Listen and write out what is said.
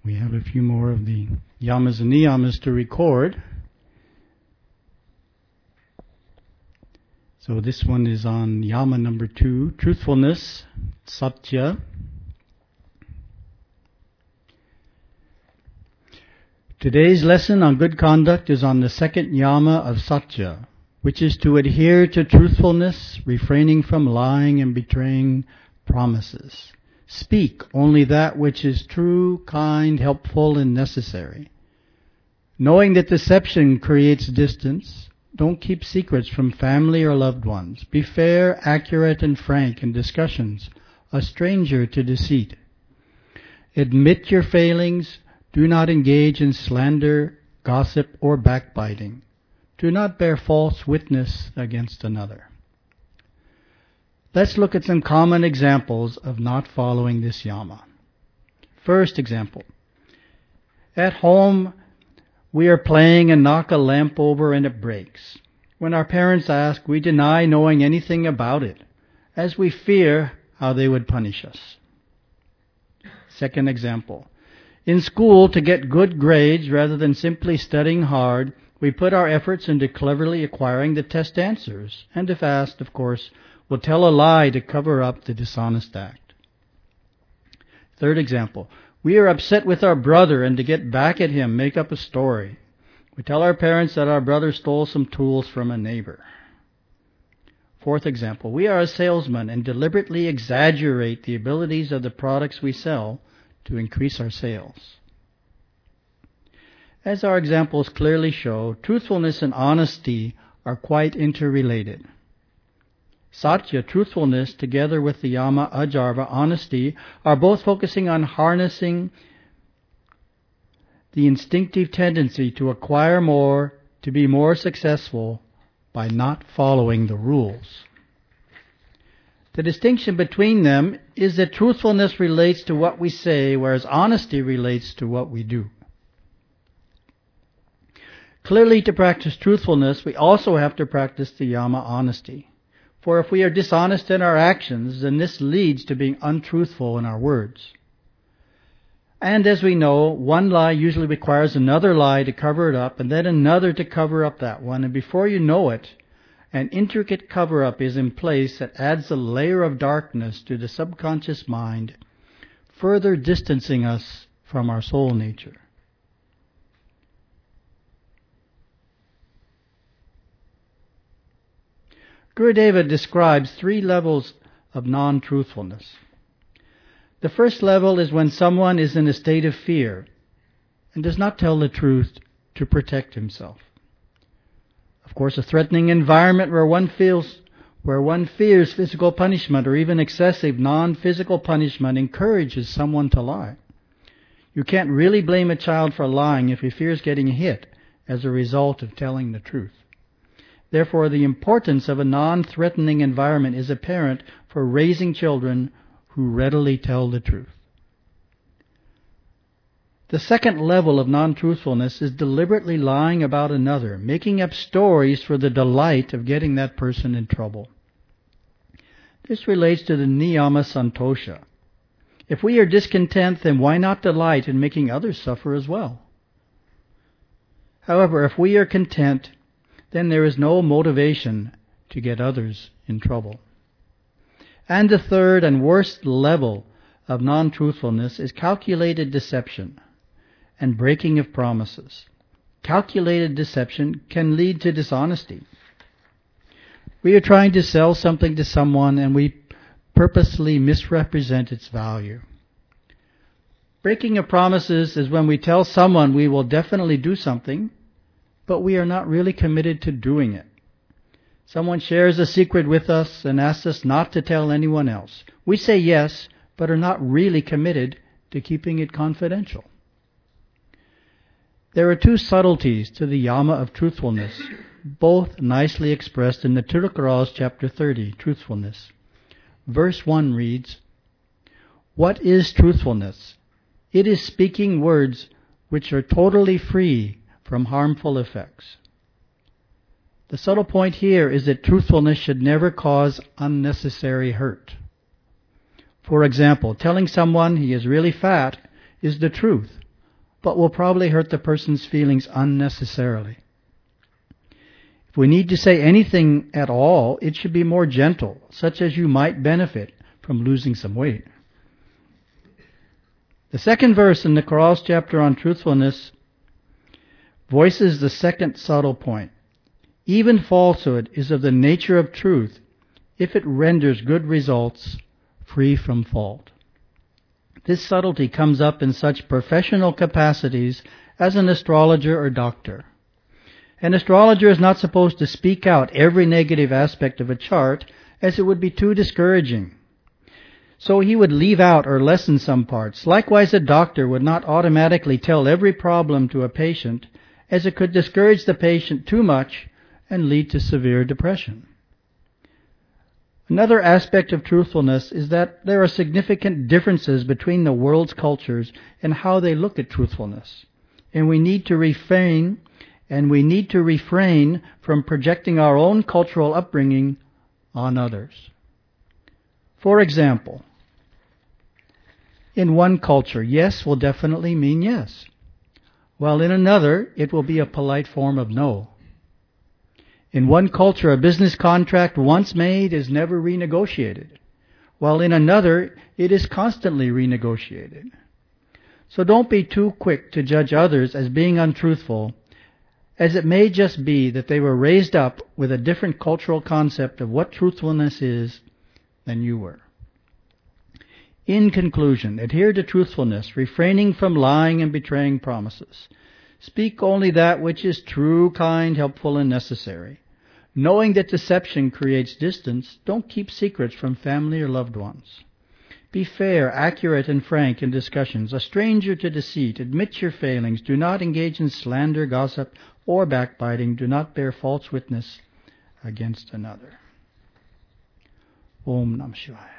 We have a few more of the yamas and niyamas to record. So this one is on yama number 2, truthfulness, satya. Today's lesson on good conduct is on the second yama of satya, which is to adhere to truthfulness, refraining from lying and betraying promises. Speak only that which is true, kind, helpful, and necessary. Knowing that deception creates distance, don't keep secrets from family or loved ones. Be fair, accurate, and frank in discussions, a stranger to deceit. Admit your failings. Do not engage in slander, gossip, or backbiting. Do not bear false witness against another. Let's look at some common examples of not following this yama. First example. At home, we are playing and knock a lamp over and it breaks. When our parents ask, we deny knowing anything about it, as we fear how they would punish us. Second example. In school, to get good grades rather than simply studying hard, we put our efforts into cleverly acquiring the test answers, and if asked, of course, we'll tell a lie to cover up the dishonest act. Third example. We are upset with our brother, and to get back at him, make up a story. We tell our parents that our brother stole some tools from a neighbor. Fourth example. We are a salesman and deliberately exaggerate the abilities of the products we sell to increase our sales. As our examples clearly show, truthfulness and honesty are quite interrelated. Satya, truthfulness, together with the yama ajarva, honesty, are both focusing on harnessing the instinctive tendency to acquire more, to be more successful by not following the rules. The distinction between them is that truthfulness relates to what we say, whereas honesty relates to what we do. Clearly, to practice truthfulness, we also have to practice the yama honesty. For if we are dishonest in our actions, then this leads to being untruthful in our words. And as we know, one lie usually requires another lie to cover it up, and then another to cover up that one, and before you know it, an intricate cover-up is in place that adds a layer of darkness to the subconscious mind, further distancing us from our soul nature. Gurudeva describes 3 levels of non-truthfulness. The first level is when someone is in a state of fear and does not tell the truth to protect himself. Of course, a threatening environment where one fears physical punishment or even excessive non-physical punishment encourages someone to lie. You can't really blame a child for lying if he fears getting hit as a result of telling the truth. Therefore, the importance of a non-threatening environment is apparent for raising children who readily tell the truth. The second level of non-truthfulness is deliberately lying about another, making up stories for the delight of getting that person in trouble. This relates to the niyama santosha. If we are discontent, then why not delight in making others suffer as well? However, if we are content, then there is no motivation to get others in trouble. And the third and worst level of non-truthfulness is calculated deception and breaking of promises. Calculated deception can lead to dishonesty. We are trying to sell something to someone and we purposely misrepresent its value. Breaking of promises is when we tell someone we will definitely do something, but we are not really committed to doing it. Someone shares a secret with us and asks us not to tell anyone else. We say yes, but are not really committed to keeping it confidential. There are 2 subtleties to the yama of truthfulness, both nicely expressed in the Tirukural chapter 30, truthfulness. Verse 1 reads, "What is truthfulness? It is speaking words which are totally free from harmful effects." The subtle point here is that truthfulness should never cause unnecessary hurt. For example, telling someone he is really fat is the truth, but will probably hurt the person's feelings unnecessarily. If we need to say anything at all, it should be more gentle, such as you might benefit from losing some weight. The second verse in the Cross chapter on truthfulness voices the second subtle point. Even falsehood is of the nature of truth if it renders good results free from fault. This subtlety comes up in such professional capacities as an astrologer or doctor. An astrologer is not supposed to speak out every negative aspect of a chart, as it would be too discouraging. So he would leave out or lessen some parts. Likewise, a doctor would not automatically tell every problem to a patient, as it could discourage the patient too much and lead to severe depression. Another aspect of truthfulness is that there are significant differences between the world's cultures and how they look at truthfulness. And we need to refrain from projecting our own cultural upbringing on others. For example, in one culture, yes will definitely mean yes, while in another, it will be a polite form of no. In one culture, a business contract once made is never renegotiated, while in another, it is constantly renegotiated. So don't be too quick to judge others as being untruthful, as it may just be that they were raised up with a different cultural concept of what truthfulness is than you were. In conclusion, adhere to truthfulness, refraining from lying and betraying promises. Speak only that which is true, kind, helpful, and necessary. Knowing that deception creates distance, don't keep secrets from family or loved ones. Be fair, accurate, and frank in discussions. A stranger to deceit. Admit your failings. Do not engage in slander, gossip, or backbiting. Do not bear false witness against another. Om Namah Shivaya.